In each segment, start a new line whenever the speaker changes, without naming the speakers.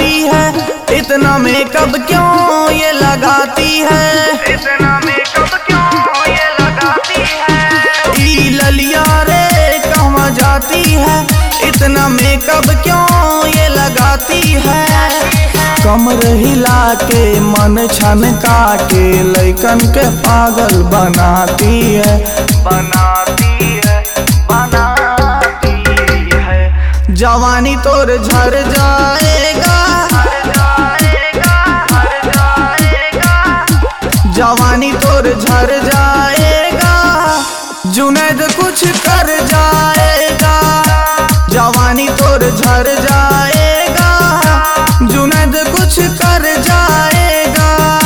जाती है, इतना मेकअप क्यों ये लगाती है,
इतना मेकअप क्यों ये लगाती है।
ई ललिया रे कहाँ जाती है, इतना मेकअप क्यों ये लगाती है। कमर हिला के मन छनका के लइकन के पागल बनाती है,
बनाती है, बनाती है।
जवानी तोर झर जाएगा, जवानी तोर झर जाएगा, जुनैद कुछ कर जाएगा। जवानी तोर झर जाएगा, जुनैद कुछ कर जाएगा।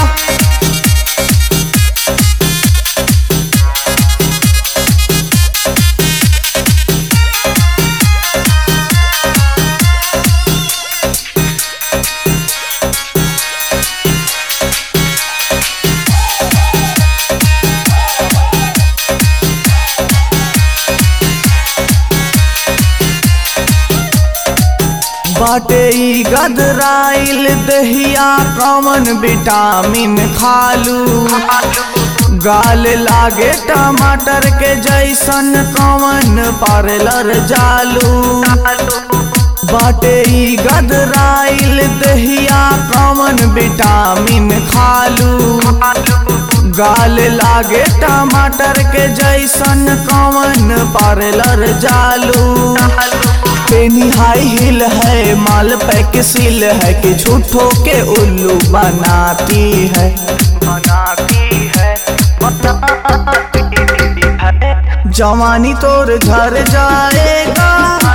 बाटे ई गदराइल दहिया कौन विटामिन खालू, गाल लागे टमाटर के जैसन कौन पार्लर जालू। बाटे ई गदराइल दहिया कौन विटामिन खालू, गाल लागे टमाटर के जैसन कौन पार्लर जालू। पेनी हाई हिल है, माल पैक सील है कि झूठों के उल्लू बनाती है,
बनाती है, बनाती है।
जवानी तोर झर जाएगा,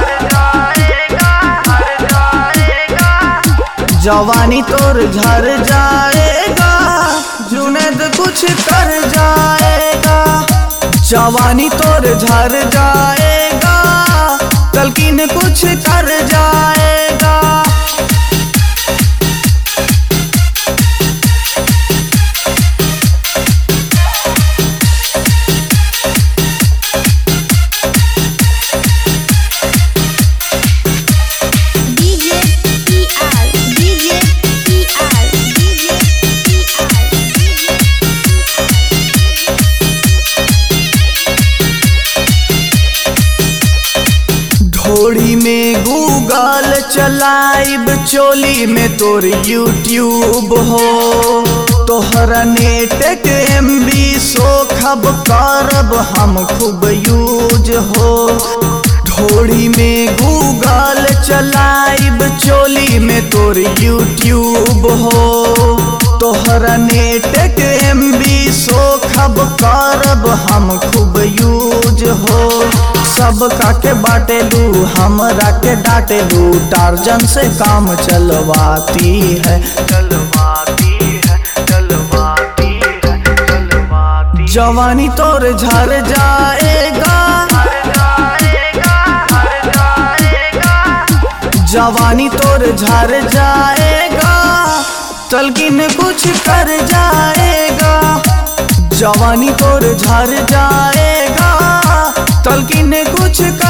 जवानी तोर झर जाएगा, जुनैद कुछ कर जाएगा। जवानी तोर झर जाएगा, तलकीन कुछ कर जाएगा। ढोड़ी में गूगल चलाइब, चोली में तोर यूट्यूब हो, तोहरा नेट के MB सोखब करब हम खूब यूज हो। ढोड़ी में गूगल चलाइब, चोली में तोर यूट्यूब हो, तोहरा नेट के MB सोखब करब हम खूब यूज हो। सब का के बाटेलू, हमरा के डांटेलू, टार्जन से काम चलवाती है,
चलवाती है, चलवाती है, चलवाती।
जवानी तोर झर जाएगा, जवानी तोर झर जाएगा, तलकीन कुछ कर जाएगा। जवानी तोर झर जाएगा, तलकीन कुछ कर